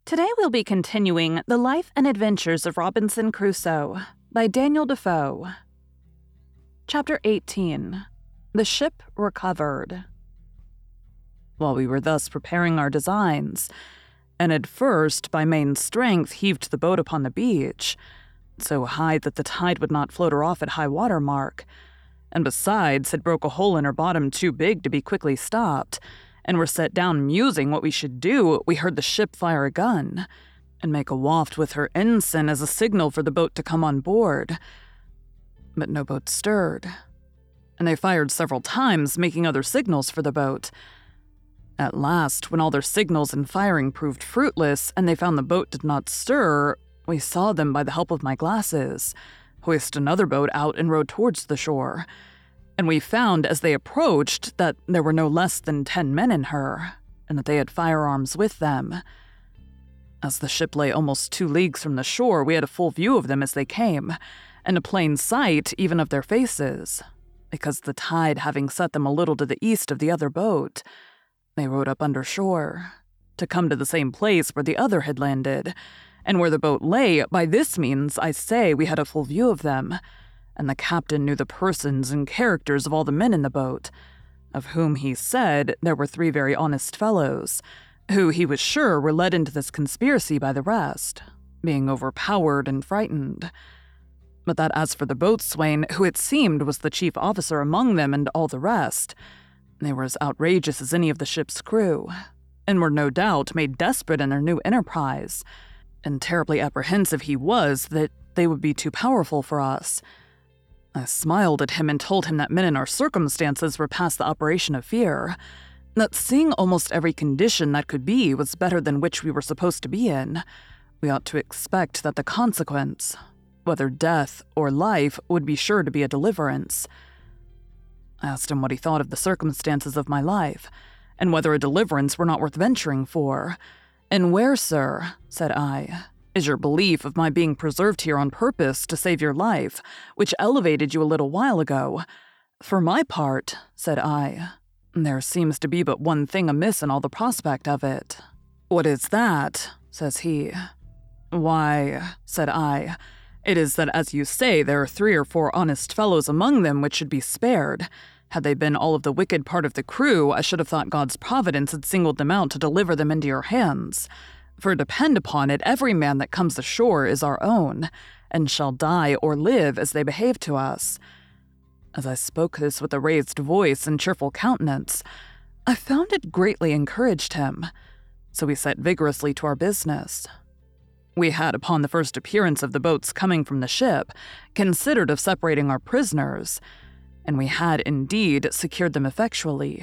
Today we'll be continuing The Life and Adventures of Robinson Crusoe by Daniel Defoe. Chapter 18. The Ship Recovered. While we were thus preparing our designs, and had first, by main strength, heaved the boat upon the beach, so high that the tide would not float her off at high water mark, and besides had broke a hole in her bottom too big to be quickly stopped, and were set down musing what we should do, we heard the ship fire a gun, and make a waft with her ensign as a signal for the boat to come on board. But no boat stirred, and they fired several times, making other signals for the boat. At last, when all their signals and firing proved fruitless, and they found the boat did not stir, we saw them, by the help of my glasses, hoist another boat out and row towards the shore. And we found, as they approached, that there were no less than 10 men in her, and that they had firearms with them. As the ship lay almost 2 leagues from the shore, we had a full view of them as they came, and a plain sight even of their faces, because the tide having set them a little to the east of the other boat, they rowed up under shore, to come to the same place where the other had landed, and where the boat lay. By this means, I say, we had a full view of them, and the captain knew the persons and characters of all the men in the boat, of whom he said there were 3 very honest fellows, who he was sure were led into this conspiracy by the rest, being overpowered and frightened. But that as for the boatswain, who it seemed was the chief officer among them, and all the rest, they were as outrageous as any of the ship's crew, and were no doubt made desperate in their new enterprise, and terribly apprehensive he was that they would be too powerful for us. I smiled at him and told him that men in our circumstances were past the operation of fear, that seeing almost every condition that could be was better than which we were supposed to be in, we ought to expect that the consequence, whether death or life, would be sure to be a deliverance. I asked him what he thought of the circumstances of my life, and whether a deliverance were not worth venturing for. "And where, sir," said I, "is your belief of my being preserved here on purpose to save your life, which elevated you a little while ago? For my part," said I, "there seems to be but one thing amiss in all the prospect of it." "What is that?" says he. "Why," said I, "it is that, as you say, there are 3 or 4 honest fellows among them which should be spared. Had they been all of the wicked part of the crew, I should have thought God's providence had singled them out to deliver them into your hands. For depend upon it, every man that comes ashore is our own, and shall die or live as they behave to us." As I spoke this with a raised voice and cheerful countenance, I found it greatly encouraged him, so we set vigorously to our business. We had, upon the first appearance of the boats coming from the ship, considered of separating our prisoners, and we had, indeed, secured them effectually.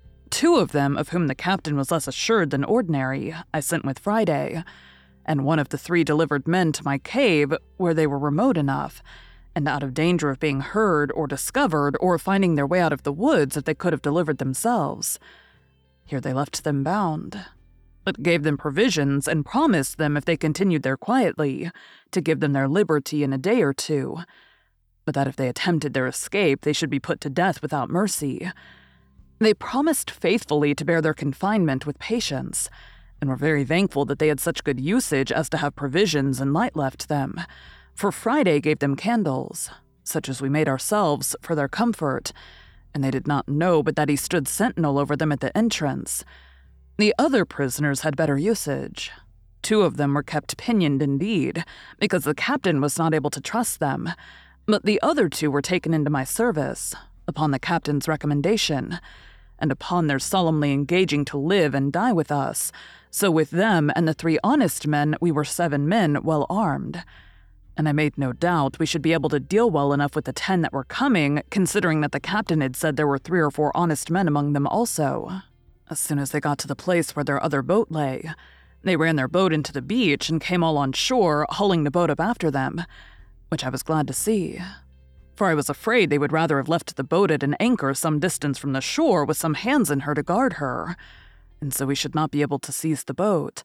2 of them, of whom the captain was less assured than ordinary, I sent with Friday, and one of the 3 delivered men to my cave, where they were remote enough, and out of danger of being heard or discovered, or finding their way out of the woods if they could have delivered themselves. Here they left them bound, but gave them provisions, and promised them, if they continued there quietly, to give them their liberty in a day or 2, but that if they attempted their escape, they should be put to death without mercy. They promised faithfully to bear their confinement with patience, and were very thankful that they had such good usage as to have provisions and light left them, for Friday gave them candles, such as we made ourselves, for their comfort, and they did not know but that he stood sentinel over them at the entrance. The other prisoners had better usage. 2 of them were kept pinioned indeed, because the captain was not able to trust them, but the other 2 were taken into my service, upon the captain's recommendation, and upon their solemnly engaging to live and die with us. So with them and the 3 honest men, we were 7 men well armed. And I made no doubt we should be able to deal well enough with the 10 that were coming, considering that the captain had said there were 3 or 4 honest men among them also. As soon as they got to the place where their other boat lay, they ran their boat into the beach and came all on shore, hauling the boat up after them, which I was glad to see. For I was afraid they would rather have left the boat at an anchor some distance from the shore with some hands in her to guard her, and so we should not be able to seize the boat.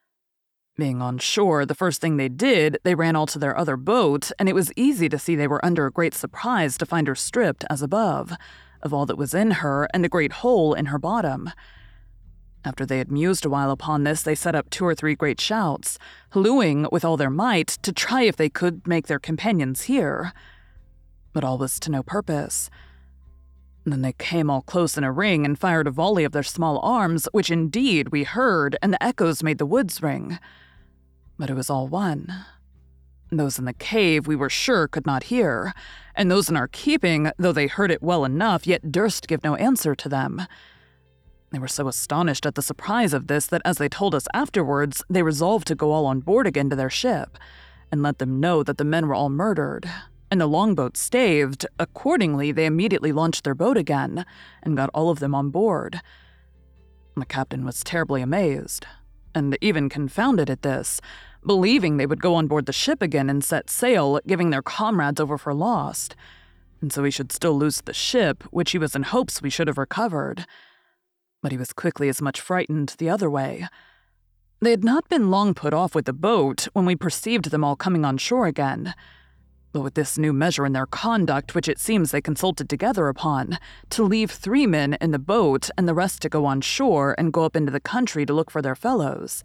Being on shore, the first thing they did, they ran all to their other boat, and it was easy to see they were under a great surprise to find her stripped, as above, of all that was in her, and a great hole in her bottom. After they had mused a while upon this, they set up 2 or 3 great shouts, hallooing with all their might to try if they could make their companions hear. But all was to no purpose. Then they came all close in a ring and fired a volley of their small arms, which indeed we heard, and the echoes made the woods ring. But it was all one. Those in the cave we were sure could not hear, and those in our keeping, though they heard it well enough, yet durst give no answer to them. They were so astonished at the surprise of this that as they told us afterwards, they resolved to go all on board again to their ship, and let them know that the men were all murdered, and the longboat staved. Accordingly, they immediately launched their boat again, and got all of them on board. The captain was terribly amazed, and even confounded at this, believing they would go on board the ship again and set sail, giving their comrades over for lost, and so we should still lose the ship, which he was in hopes we should have recovered. But he was quickly as much frightened the other way. They had not been long put off with the boat when we perceived them all coming on shore again. But with this new measure in their conduct, which it seems they consulted together upon, to leave 3 men in the boat and the rest to go on shore and go up into the country to look for their fellows.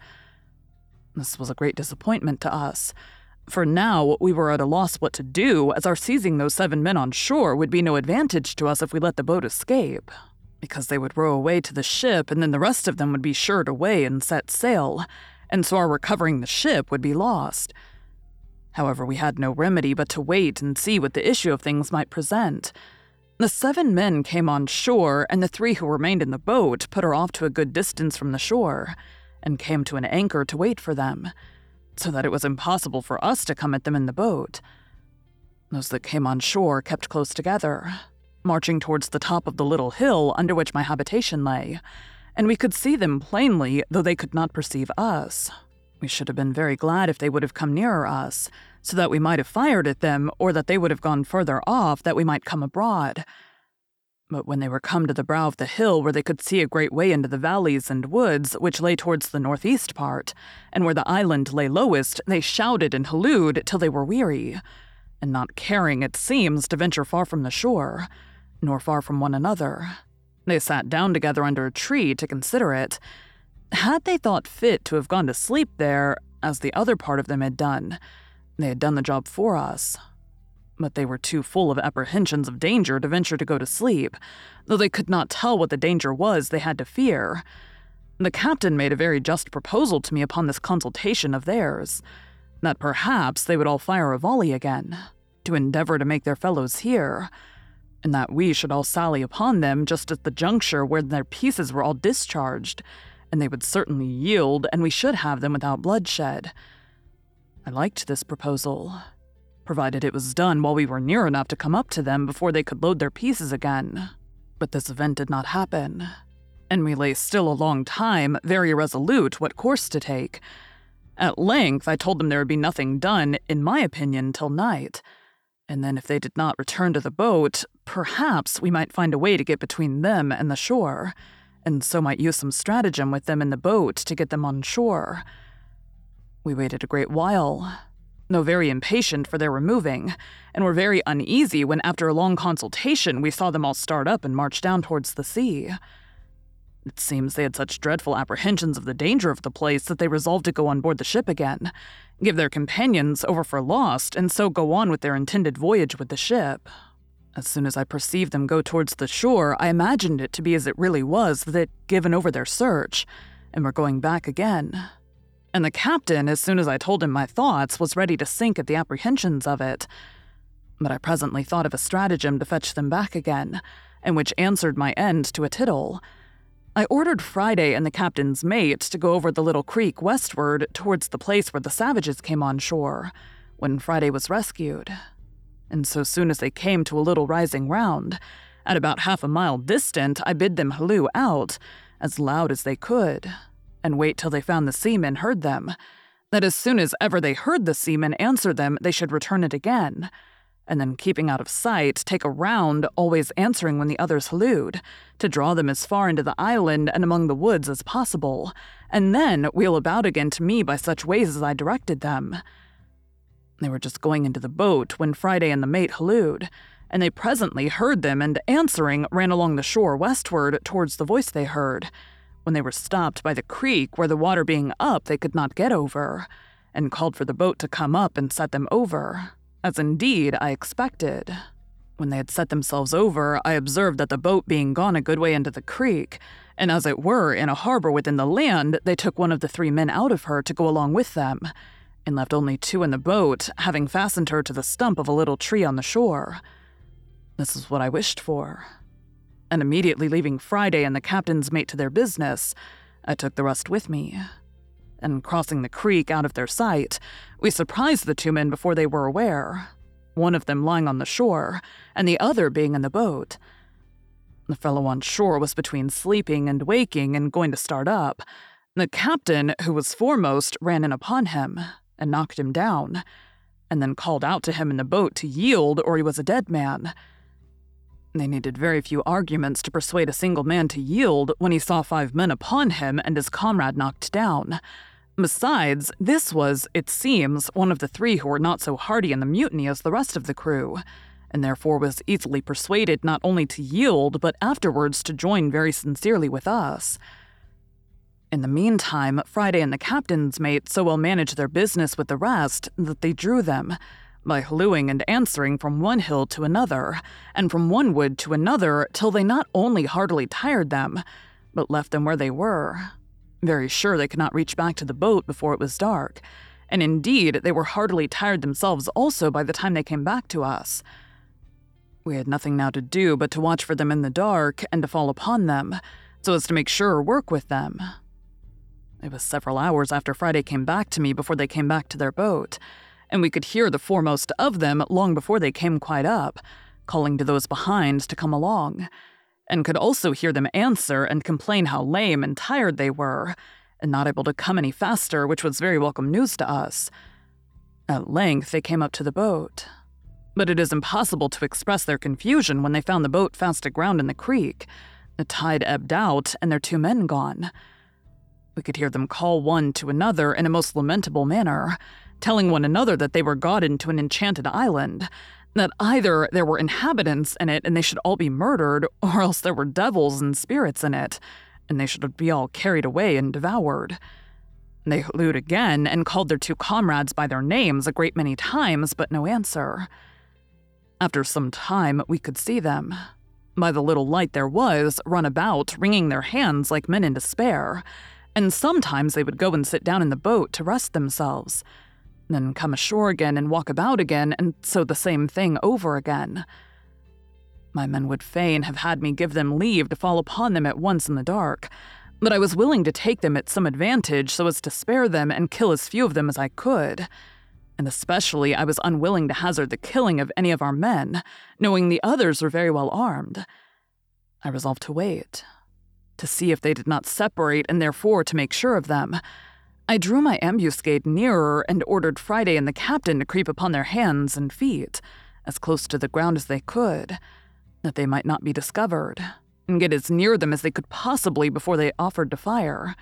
This was a great disappointment to us, for now we were at a loss what to do, as our seizing those 7 men on shore would be no advantage to us if we let the boat escape, because they would row away to the ship, and then the rest of them would be shored away and set sail, and so our recovering the ship would be lost. However, we had no remedy but to wait and see what the issue of things might present. The 7 men came on shore, and the 3 who remained in the boat put her off to a good distance from the shore, and came to an anchor to wait for them, so that it was impossible for us to come at them in the boat. Those that came on shore kept close together, marching towards the top of the little hill under which my habitation lay, and we could see them plainly, though they could not perceive us. We should have been very glad if they would have come nearer us, so that we might have fired at them, or that they would have gone further off, that we might come abroad. But when they were come to the brow of the hill, where they could see a great way into the valleys and woods, which lay towards the northeast part, and where the island lay lowest, they shouted and hallooed till they were weary, and not caring, it seems, to venture far from the shore, nor far from one another, they sat down together under a tree to consider it. Had they thought fit to have gone to sleep there, as the other part of them had done, they had done the job for us. But they were too full of apprehensions of danger to venture to go to sleep, though they could not tell what the danger was they had to fear. The captain made a very just proposal to me upon this consultation of theirs, that perhaps they would all fire a volley again, to endeavor to make their fellows hear, and that we should all sally upon them just at the juncture where their pieces were all discharged, and they would certainly yield, and we should have them without bloodshed. I liked this proposal, provided it was done while we were near enough to come up to them before they could load their pieces again. But this event did not happen, and we lay still a long time, very irresolute what course to take. At length I told them there would be nothing done, in my opinion, till night, and then if they did not return to the boat, perhaps we might find a way to get between them and the shore, and so might use some stratagem with them in the boat to get them on shore. We waited a great while, though very impatient for their removing, and were very uneasy when after a long consultation we saw them all start up and march down towards the sea. It seems they had such dreadful apprehensions of the danger of the place that they resolved to go on board the ship again, give their companions over for lost, and so go on with their intended voyage with the ship. As soon as I perceived them go towards the shore, I imagined it to be as it really was, that they'd given over their search, and were going back again. And the captain, as soon as I told him my thoughts, was ready to sink at the apprehensions of it. But I presently thought of a stratagem to fetch them back again, and which answered my end to a tittle. I ordered Friday and the captain's mate to go over the little creek westward towards the place where the savages came on shore, when Friday was rescued. And so soon as they came to a little rising ground, at about half a mile distant, I bid them halloo out, as loud as they could, and wait till they found the seamen heard them, that as soon as ever they heard the seamen answer them, they should return it again, and then keeping out of sight, take a round, always answering when the others hallooed, to draw them as far into the island and among the woods as possible, and then wheel about again to me by such ways as I directed them. They were just going into the boat when Friday and the mate hallooed, and they presently heard them and, answering, ran along the shore westward towards the voice they heard, when they were stopped by the creek where the water being up they could not get over, and called for the boat to come up and set them over, as indeed I expected. When they had set themselves over, I observed that the boat being gone a good way into the creek, and as it were in a harbor within the land, they took one of the 3 men out of her to go along with them, and left only 2 in the boat, having fastened her to the stump of a little tree on the shore. This is what I wished for. And immediately leaving Friday and the captain's mate to their business, I took the rest with me. And crossing the creek out of their sight, we surprised the 2 men before they were aware, one of them lying on the shore, and the other being in the boat. The fellow on shore was between sleeping and waking and going to start up. The captain, who was foremost, ran in upon him and knocked him down, and then called out to him in the boat to yield or he was a dead man. They needed very few arguments to persuade a single man to yield when he saw 5 men upon him and his comrade knocked down. Besides, this was, it seems, one of the 3 who were not so hardy in the mutiny as the rest of the crew, and therefore was easily persuaded not only to yield, but afterwards to join very sincerely with us. In the meantime, Friday and the captain's mate so well managed their business with the rest that they drew them, by hallooing and answering from one hill to another, and from one wood to another, till they not only heartily tired them, but left them where they were, very sure they could not reach back to the boat before it was dark, and indeed they were heartily tired themselves also by the time they came back to us. We had nothing now to do but to watch for them in the dark and to fall upon them, so as to make surer work with them. It was several hours after Friday came back to me before they came back to their boat, and we could hear the foremost of them long before they came quite up, calling to those behind to come along, and could also hear them answer and complain how lame and tired they were, and not able to come any faster, which was very welcome news to us. At length they came up to the boat, but it is impossible to express their confusion when they found the boat fast aground in the creek, the tide ebbed out, and their 2 men gone. We could hear them call one to another in a most lamentable manner, telling one another that they were got into an enchanted island, that either there were inhabitants in it and they should all be murdered, or else there were devils and spirits in it, and they should be all carried away and devoured. They hallooed again and called their 2 comrades by their names a great many times, but no answer. After some time, we could see them, by the little light there was, run about, wringing their hands like men in despair, and sometimes they would go and sit down in the boat to rest themselves, then come ashore again and walk about again, and so the same thing over again. My men would fain have had me give them leave to fall upon them at once in the dark, but I was willing to take them at some advantage so as to spare them and kill as few of them as I could, and especially I was unwilling to hazard the killing of any of our men, knowing the others were very well armed. I resolved to wait, to see if they did not separate, and therefore to make sure of them. I drew my ambuscade nearer and ordered Friday and the captain to creep upon their hands and feet, as close to the ground as they could, that they might not be discovered, and get as near them as they could possibly before they offered to fire.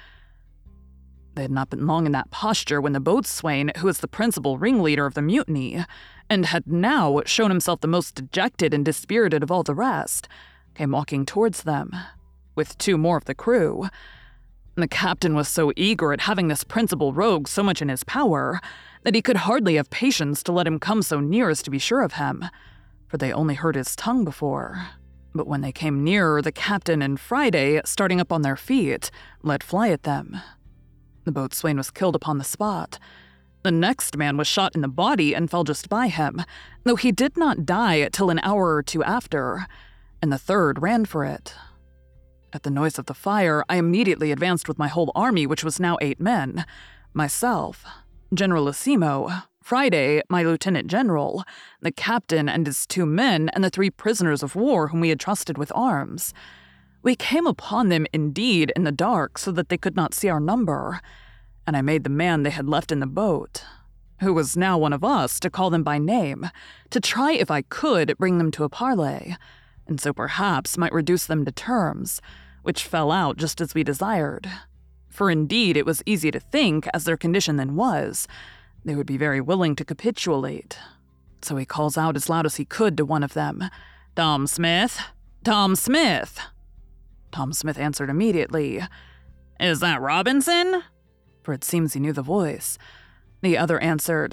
They had not been long in that posture when the boatswain, who was the principal ringleader of the mutiny, and had now shown himself the most dejected and dispirited of all the rest, came walking towards them, with 2 more of the crew. The captain was so eager at having this principal rogue so much in his power that he could hardly have patience to let him come so near as to be sure of him, for they only heard his tongue before. But when they came nearer, the captain and Friday, starting up on their feet, let fly at them. The boatswain was killed upon the spot. The next man was shot in the body and fell just by him, though he did not die till an hour or 2 after, and the third ran for it. At the noise of the fire, I immediately advanced with my whole army, which was now 8 men, myself, Generalissimo, Friday, my lieutenant general, the captain and his 2 men, and the 3 prisoners of war whom we had trusted with arms. We came upon them indeed in the dark so that they could not see our number, and I made the man they had left in the boat, who was now one of us, to call them by name, to try if I could bring them to a parley, and so perhaps might reduce them to terms, which fell out just as we desired. For indeed it was easy to think, as their condition then was, they would be very willing to capitulate. So he calls out as loud as he could to one of them, "Tom Smith! Tom Smith!" Tom Smith answered immediately, "Is that Robinson?" For it seems he knew the voice. The other answered,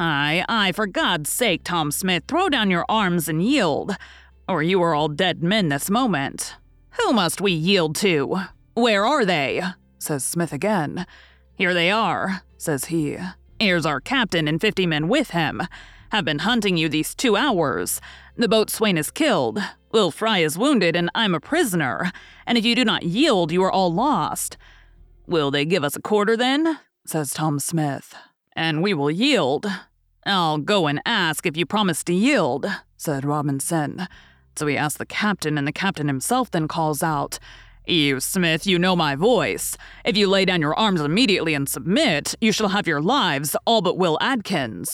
Aye, for God's sake, Tom Smith, throw down your arms and yield, or you are all dead men this moment. Who must we yield to? Where are they? Says Smith again. Here they are, says he. Here's our captain and 50 men with him. Have been hunting you these 2 hours. The boatswain is killed. Will Fry is wounded, and I'm a prisoner. And if you do not yield, you are all lost. Will they give us a quarter then? Says Tom Smith. And we will yield. I'll go and ask if you promise to yield, said Robinson. So he asked the captain, and the captain himself then calls out, You, Smith, you know my voice. If you lay down your arms immediately and submit, you shall have your lives, all but Will Adkins.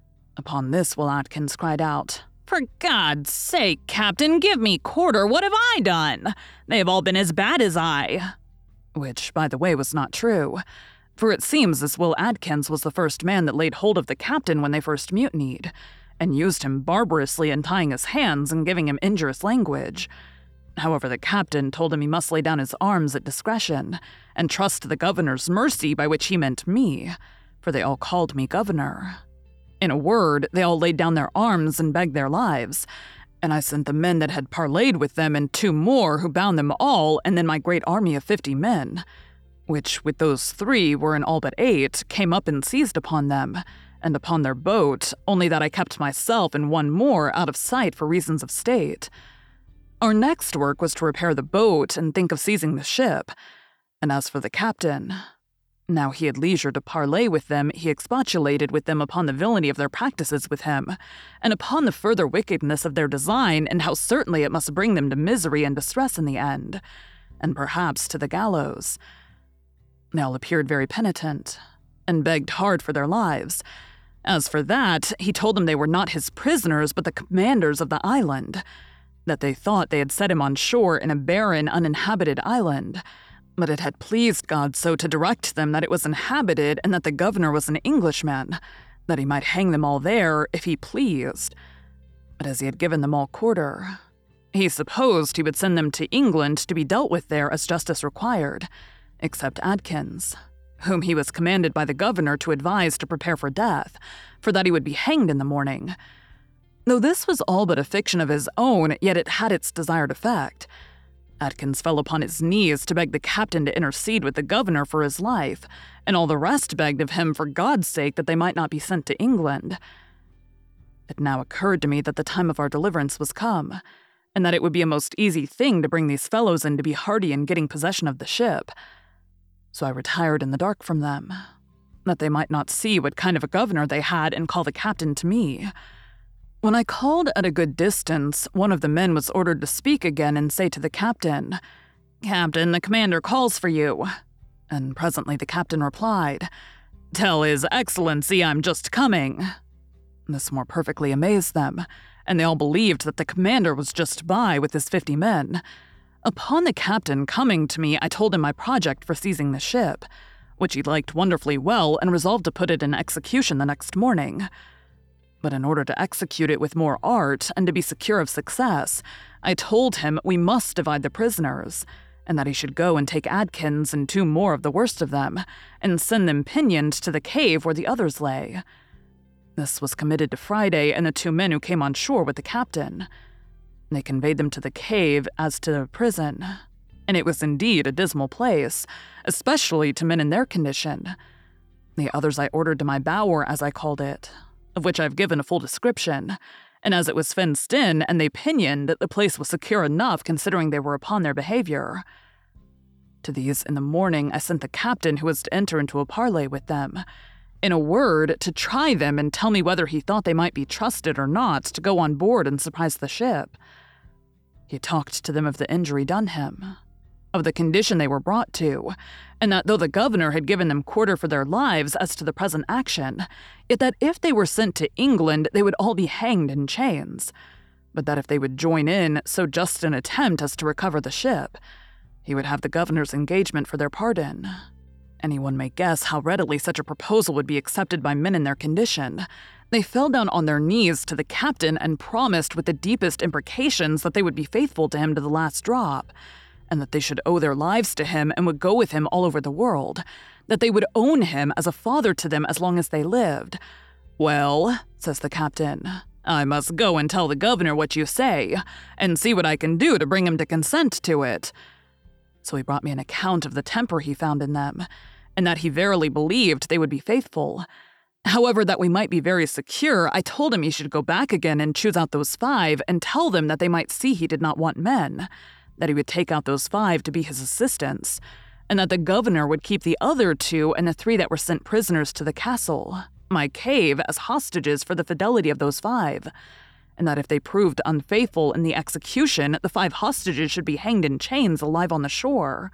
Upon this, Will Adkins cried out, For God's sake, Captain, give me quarter. What have I done? They have all been as bad as I. Which, by the way, was not true. For it seems this Will Adkins was the first man that laid hold of the captain when they first mutinied, and used him barbarously in tying his hands and giving him injurious language. However, the captain told him he must lay down his arms at discretion, and trust to the governor's mercy, by which he meant me, for they all called me governor. In a word, they all laid down their arms and begged their lives, and I sent the men that had parleyed with them and 2 more who bound them all, and then my great army of 50 men, which with those 3 were in all but 8, came up and seized upon them, and upon their boat, only that I kept myself and 1 more out of sight for reasons of state. Our next work was to repair the boat and think of seizing the ship, and as for the captain, now he had leisure to parley with them, he expostulated with them upon the villainy of their practices with him, and upon the further wickedness of their design, and how certainly it must bring them to misery and distress in the end, and perhaps to the gallows. They all appeared very penitent, and begged hard for their lives. As for that, he told them they were not his prisoners, but the commanders of the island, that they thought they had set him on shore in a barren, uninhabited island, but it had pleased God so to direct them that it was inhabited, and that the governor was an Englishman, that he might hang them all there if he pleased. But as he had given them all quarter, he supposed he would send them to England to be dealt with there as justice required, except Adkins, whom he was commanded by the governor to advise to prepare for death, for that he would be hanged in the morning. Though this was all but a fiction of his own, yet it had its desired effect. Adkins fell upon his knees to beg the captain to intercede with the governor for his life, and all the rest begged of him for God's sake that they might not be sent to England. It now occurred to me that the time of our deliverance was come, and that it would be a most easy thing to bring these fellows in to be hearty in getting possession of the ship. So I retired in the dark from them, that they might not see what kind of a governor they had and call the captain to me. When I called at a good distance, one of the men was ordered to speak again and say to the captain, Captain, the commander calls for you. And presently the captain replied, Tell His Excellency I'm just coming. This more perfectly amazed them, and they all believed that the commander was just by with his 50 men. Upon the captain coming to me, I told him my project for seizing the ship, which he liked wonderfully well and resolved to put it in execution the next morning. But in order to execute it with more art and to be secure of success, I told him we must divide the prisoners, and that he should go and take Adkins and 2 more of the worst of them, and send them pinioned to the cave where the others lay. This was committed to Friday and the 2 men who came on shore with the captain. They conveyed them to the cave as to the prison, and it was indeed a dismal place, especially to men in their condition. The others I ordered to my bower, as I called it, of which I've given a full description, and as it was fenced in and they pinioned, the place was secure enough considering they were upon their behavior. To these in the morning I sent the captain who was to enter into a parley with them, in a word, to try them and tell me whether he thought they might be trusted or not to go on board and surprise the ship. He talked to them of the injury done him, of the condition they were brought to, and that though the governor had given them quarter for their lives as to the present action, yet that if they were sent to England they would all be hanged in chains, but that if they would join in so just an attempt as to recover the ship, he would have the governor's engagement for their pardon. Anyone may guess how readily such a proposal would be accepted by men in their condition. They fell down on their knees to the captain and promised with the deepest imprecations that they would be faithful to him to the last drop, and that they should owe their lives to him and would go with him all over the world, that they would own him as a father to them as long as they lived. "Well," says the captain, "I must go and tell the governor what you say, and see what I can do to bring him to consent to it." So he brought me an account of the temper he found in them, and that he verily believed they would be faithful. However, that we might be very secure, I told him he should go back again and choose out those 5 and tell them that they might see he did not want men, that he would take out those 5 to be his assistants, and that the governor would keep the other 2 and the 3 that were sent prisoners to the castle, my cave, as hostages for the fidelity of those 5, and that if they proved unfaithful in the execution, the 5 hostages should be hanged in chains alive on the shore.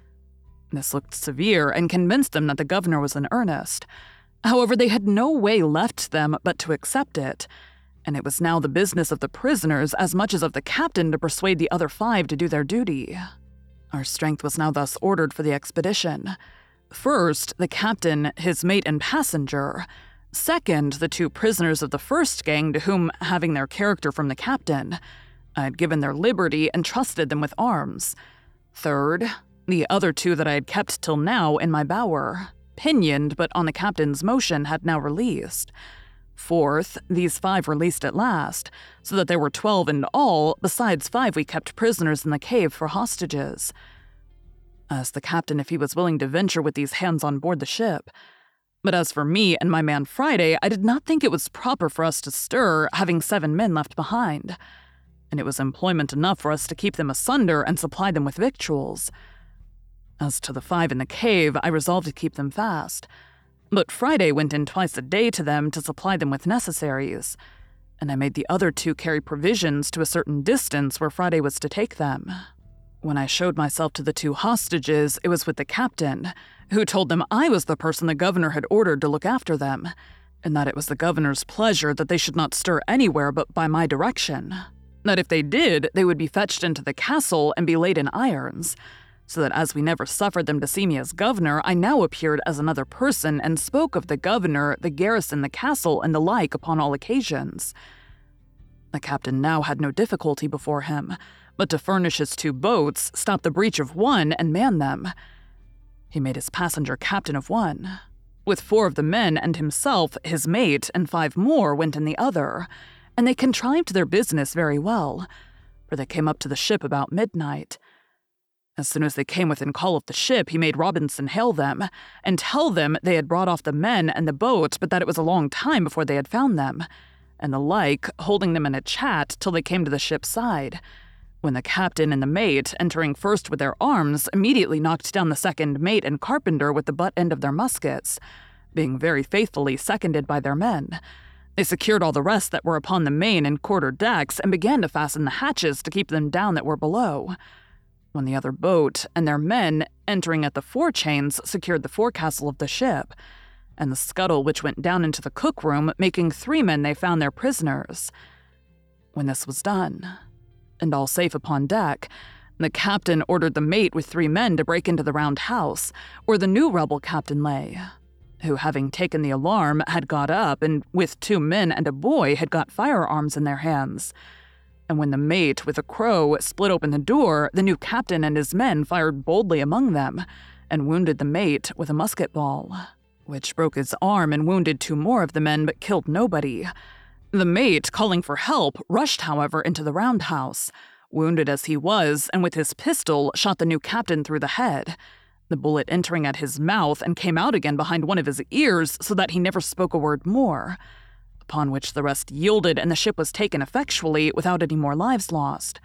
This looked severe and convinced them that the governor was in earnest. However, they had no way left them but to accept it, and it was now the business of the prisoners as much as of the captain to persuade the other 5 to do their duty. Our strength was now thus ordered for the expedition. First, the captain, his mate, and passenger. Second, the 2 prisoners of the first gang to whom, having their character from the captain, I had given their liberty and trusted them with arms. Third, the other 2 that I had kept till now in my bower, pinioned but on the captain's motion had now released. Fourth, these 5 released at last, so that there were 12 in all, besides 5 we kept prisoners in the cave for hostages. Asked the captain if he was willing to venture with these hands on board the ship. But as for me and my man Friday, I did not think it was proper for us to stir, having 7 men left behind, and it was employment enough for us to keep them asunder and supply them with victuals. As to the 5 in the cave, I resolved to keep them fast, but Friday went in twice a day to them to supply them with necessaries, and I made the other 2 carry provisions to a certain distance where Friday was to take them. When I showed myself to the 2 hostages, it was with the captain, who told them I was the person the governor had ordered to look after them, and that it was the governor's pleasure that they should not stir anywhere but by my direction, that if they did, they would be fetched into the castle and be laid in irons, so that as we never suffered them to see me as governor, I now appeared as another person and spoke of the governor, the garrison, the castle, and the like upon all occasions. The captain now had no difficulty before him, but to furnish his 2 boats, stop the breach of one, and man them. He made his passenger captain of one. With 4 of the men and himself, his mate, and 5 more went in the other, and they contrived their business very well, for they came up to the ship about midnight. As soon as they came within call of the ship, he made Robinson hail them, and tell them they had brought off the men and the boat, but that it was a long time before they had found them, and the like, holding them in a chat till they came to the ship's side, when the captain and the mate, entering first with their arms, immediately knocked down the second mate and carpenter with the butt end of their muskets, being very faithfully seconded by their men. They secured all the rest that were upon the main and quarter decks, and began to fasten the hatches to keep them down that were below, when the other boat and their men, entering at the forechains, secured the forecastle of the ship, and the scuttle which went down into the cook-room, making 3 men they found their prisoners. When this was done, and all safe upon deck, the captain ordered the mate with 3 men to break into the round house, where the new rebel captain lay, who, having taken the alarm, had got up, and with 2 men and a boy had got firearms in their hands. And when the mate, with a crow, split open the door, the new captain and his men fired boldly among them, and wounded the mate with a musket ball, which broke his arm and wounded 2 more of the men, but killed nobody. The mate, calling for help, rushed, however, into the roundhouse, wounded as he was, and with his pistol shot the new captain through the head, the bullet entering at his mouth and came out again behind one of his ears, so that he never spoke a word more, upon which the rest yielded, and the ship was taken effectually without any more lives lost.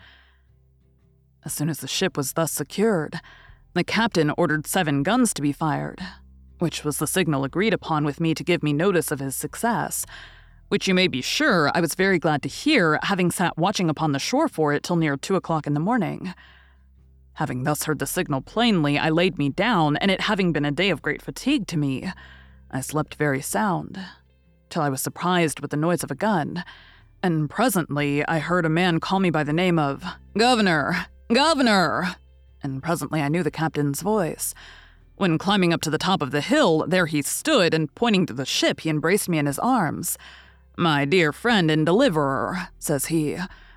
As soon as the ship was thus secured, the captain ordered 7 guns to be fired, which was the signal agreed upon with me to give me notice of his success, which you may be sure I was very glad to hear, having sat watching upon the shore for it till near 2 o'clock in the morning. Having thus heard the signal plainly, I laid me down, and it having been a day of great fatigue to me, I slept very sound, till I was surprised with the noise of a gun, and presently I heard a man call me by the name of "Governor! Governor!" and presently I knew the captain's voice. When climbing up to the top of the hill, there he stood, and pointing to the ship, he embraced me in his arms. "My dear friend and deliverer," says he,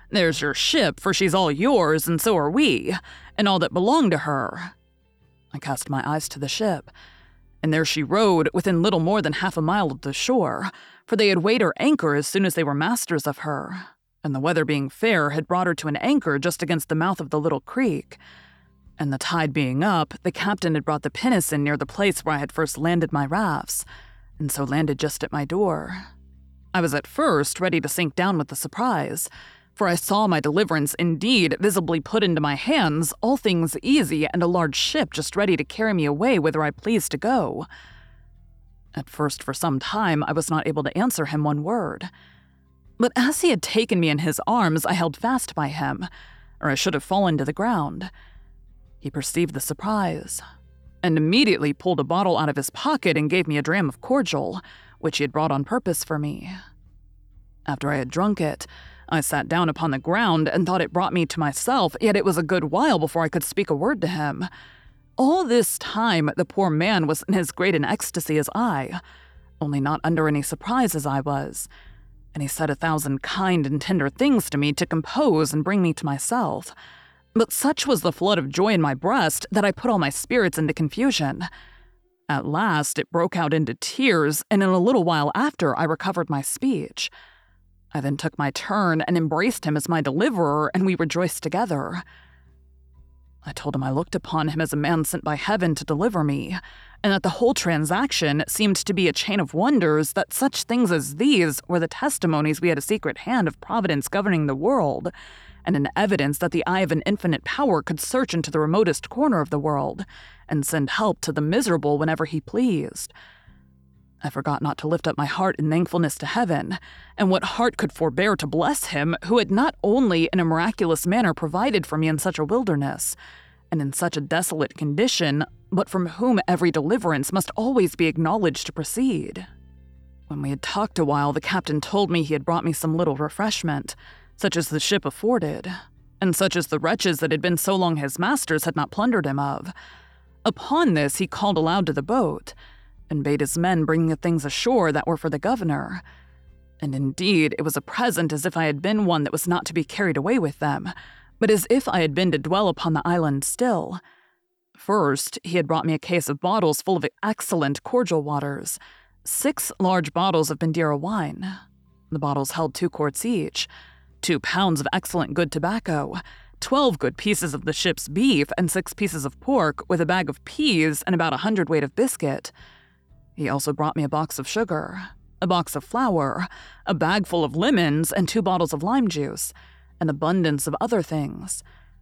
There's your ship, for she's all yours, and so are we, and all that belong to her." I cast my eyes to the ship, and there she rode within little more than half a mile of the shore, for they had weighed her anchor as soon as they were masters of her, and the weather being fair had brought her to an anchor just against the mouth of the little creek. And the tide being up, the captain had brought the pinnace in near the place where I had first landed my rafts, and so landed just at my door. I was at first ready to sink down with the surprise, for I saw my deliverance indeed visibly put into my hands, all things easy, and a large ship just ready to carry me away whither I pleased to go. At first, for some time, I was not able to answer him one word. But as he had taken me in his arms, I held fast by him, or I should have fallen to the ground. He perceived the surprise, and immediately pulled a bottle out of his pocket and gave me a dram of cordial, which he had brought on purpose for me. After I had drunk it, I sat down upon the ground and thought it brought me to myself, yet it was a good while before I could speak a word to him. All this time, the poor man was in as great an ecstasy as I, only not under any surprise as I was, and he said 1,000 kind and tender things to me to compose and bring me to myself. But such was the flood of joy in my breast that I put all my spirits into confusion. At last, it broke out into tears, and in a little while after, I recovered my speech. I then took my turn and embraced him as my deliverer, and we rejoiced together. I told him I looked upon him as a man sent by heaven to deliver me, and that the whole transaction seemed to be a chain of wonders, that such things as these were the testimonies we had a secret hand of Providence governing the world, and an evidence that the eye of an infinite power could search into the remotest corner of the world, and send help to the miserable whenever he pleased. I forgot not to lift up my heart in thankfulness to heaven, and what heart could forbear to bless him who had not only in a miraculous manner provided for me in such a wilderness, and in such a desolate condition, but from whom every deliverance must always be acknowledged to proceed. When we had talked a while, the captain told me he had brought me some little refreshment, such as the ship afforded, and such as the wretches that had been so long his masters had not plundered him of. Upon this he called aloud to the boat, and bade his men bring the things ashore that were for the governor. And indeed, it was a present as if I had been one that was not to be carried away with them, but as if I had been to dwell upon the island still. First, he had brought me a case of bottles full of excellent cordial waters, 6 large bottles of Madeira wine. The bottles held 2 quarts each, 2 pounds of excellent good tobacco, 12 good pieces of the ship's beef, and 6 pieces of pork, with a bag of peas and about 100 weight of biscuit. He also brought me a box of sugar, a box of flour, a bag full of lemons, and 2 bottles of lime juice, an abundance of other things.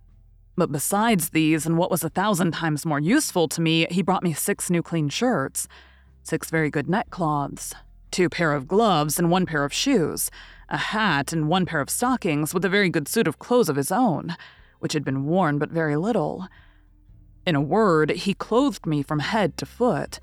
But besides these, and what was 1,000 times more useful to me, he brought me 6 new clean shirts, 6 very good neckcloths, 2 pair of gloves and 1 pair of shoes, a hat and 1 pair of stockings, with a very good suit of clothes of his own, which had been worn but very little. In a word, he clothed me from head to foot.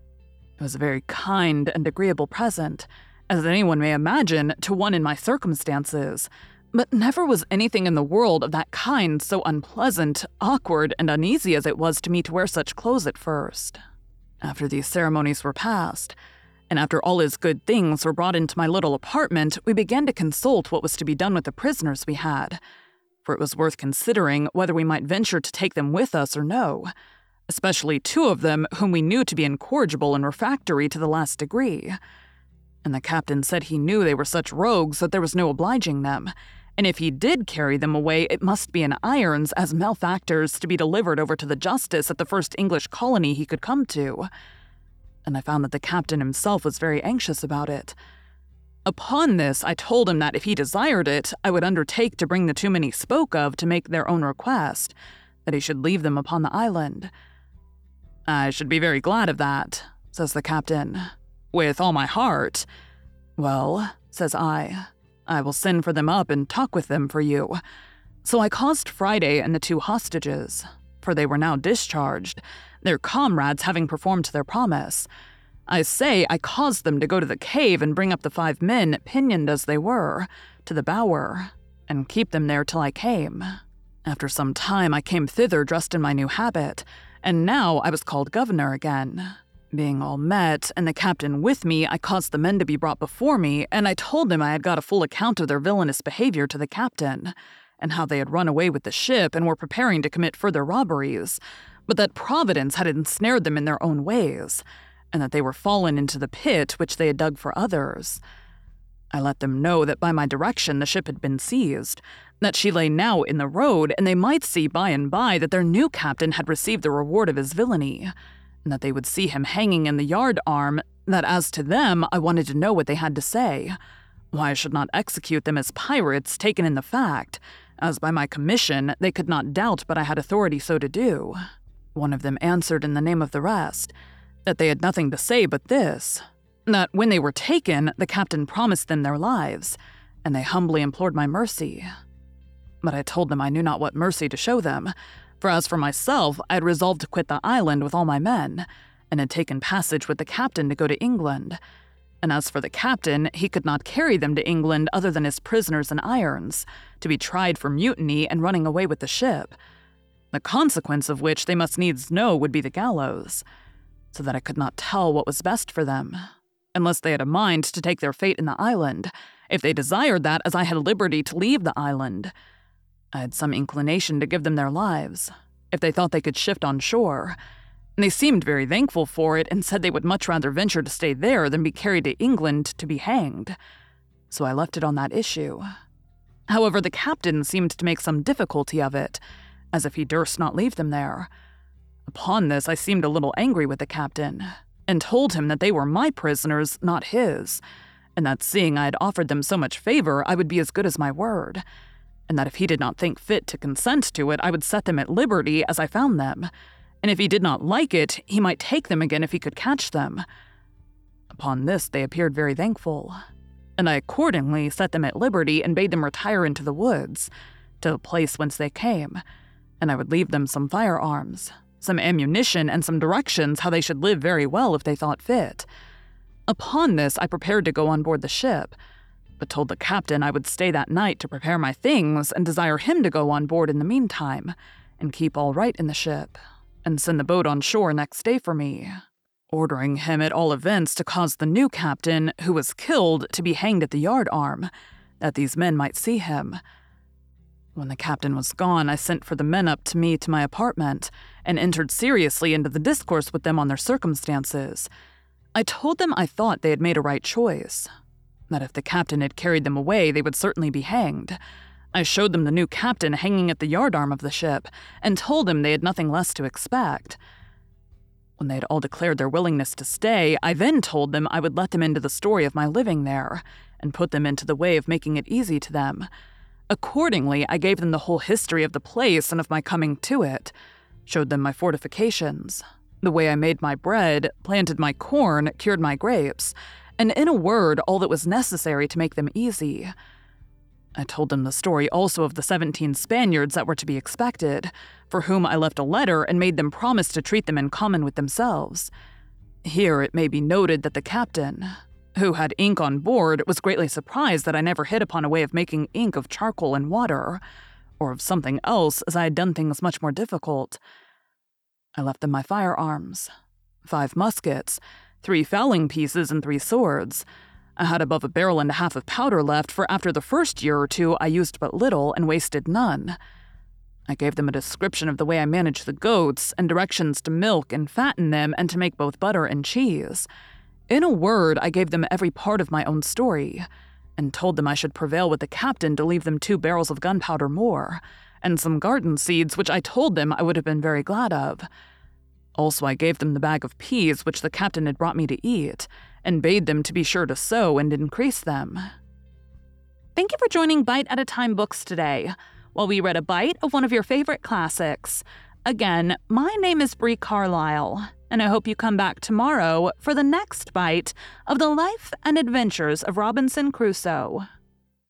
It was a very kind and agreeable present, as anyone may imagine, to one in my circumstances, but never was anything in the world of that kind so unpleasant, awkward, and uneasy as it was to me to wear such clothes at first. After these ceremonies were past, and after all his good things were brought into my little apartment, we began to consult what was to be done with the prisoners we had, for it was worth considering whether we might venture to take them with us or no, especially 2 of them whom we knew to be incorrigible and refractory to the last degree. And the captain said he knew they were such rogues that there was no obliging them, and if he did carry them away, it must be in irons as malefactors to be delivered over to the justice at the first English colony he could come to. And I found that the captain himself was very anxious about it. Upon this, I told him that if he desired it, I would undertake to bring the 2 men he spoke of to make their own request, that he should leave them upon the island. "I should be very glad of that," says the captain. "With all my heart." "Well," says I will send for them up and talk with them for you. So I caused Friday and the 2 hostages, for they were now discharged, their comrades having performed their promise. I say I caused them to go to the cave and bring up the 5 men, pinioned as they were, to the bower, and keep them there till I came. After some time I came thither dressed in my new habit, and now I was called governor again. Being all met, and the captain with me, I caused the men to be brought before me, and I told them I had got a full account of their villainous behavior to the captain, and how they had run away with the ship and were preparing to commit further robberies, but that Providence had ensnared them in their own ways, and that they were fallen into the pit which they had dug for others. I let them know that by my direction the ship had been seized, that she lay now in the road, and they might see by and by that their new captain had received the reward of his villainy, and that they would see him hanging in the yard arm, that as to them I wanted to know what they had to say, why I should not execute them as pirates taken in the fact, as by my commission they could not doubt but I had authority so to do. One of them answered in the name of the rest, that they had nothing to say but this, that when they were taken, the captain promised them their lives, and they humbly implored my mercy. But I told them I knew not what mercy to show them, for as for myself, I had resolved to quit the island with all my men, and had taken passage with the captain to go to England. And as for the captain, he could not carry them to England other than as prisoners in irons, to be tried for mutiny and running away with the ship, the consequence of which they must needs know would be the gallows, so that I could not tell what was best for them, unless they had a mind to take their fate in the island, if they desired that, as I had liberty to leave the island. I had some inclination to give them their lives, if they thought they could shift on shore, and they seemed very thankful for it and said they would much rather venture to stay there than be carried to England to be hanged. So I left it on that issue. However, the captain seemed to make some difficulty of it, as if he durst not leave them there. Upon this I seemed a little angry with the captain, and told him that they were my prisoners, not his, and that seeing I had offered them so much favor, I would be as good as my word, and that if he did not think fit to consent to it, I would set them at liberty as I found them, and if he did not like it, he might take them again if he could catch them. Upon this they appeared very thankful, and I accordingly set them at liberty and bade them retire into the woods, to the place whence they came, and I would leave them some firearms, some ammunition, and some directions how they should live very well if they thought fit. Upon this I prepared to go on board the ship, but told the captain I would stay that night to prepare my things and desire him to go on board in the meantime, and keep all right in the ship, and send the boat on shore next day for me, ordering him at all events to cause the new captain, who was killed, to be hanged at the yard arm, that these men might see him. When the captain was gone, I sent for the men up to me to my apartment, and entered seriously into the discourse with them on their circumstances. I told them I thought they had made a right choice, that if the captain had carried them away, they would certainly be hanged. I showed them the new captain hanging at the yardarm of the ship, and told them they had nothing less to expect. When they had all declared their willingness to stay, I then told them I would let them into the story of my living there, and put them into the way of making it easy to them. Accordingly, I gave them the whole history of the place and of my coming to it, showed them my fortifications, the way I made my bread, planted my corn, cured my grapes, and in a word, all that was necessary to make them easy. I told them the story also of the 17 Spaniards that were to be expected, for whom I left a letter and made them promise to treat them in common with themselves. Here it may be noted that the captain, who had ink on board, was greatly surprised that I never hit upon a way of making ink of charcoal and water, or of something else, as I had done things much more difficult. I left them my firearms, 5 muskets, 3 fowling pieces, and 3 swords. I had above a barrel and a half of powder left, for after the first year or two I used but little and wasted none. I gave them a description of the way I managed the goats, and directions to milk and fatten them, and to make both butter and cheese. In a word, I gave them every part of my own story, and told them I should prevail with the captain to leave them 2 barrels of gunpowder more, and some garden seeds, which I told them I would have been very glad of. Also I gave them the bag of peas which the captain had brought me to eat, and bade them to be sure to sow and increase them. Thank you for joining Bite at a Time Books today, while we read a bite of one of your favorite classics. Again, my name is Bree Carlisle, and I hope you come back tomorrow for the next bite of the life and adventures of Robinson Crusoe.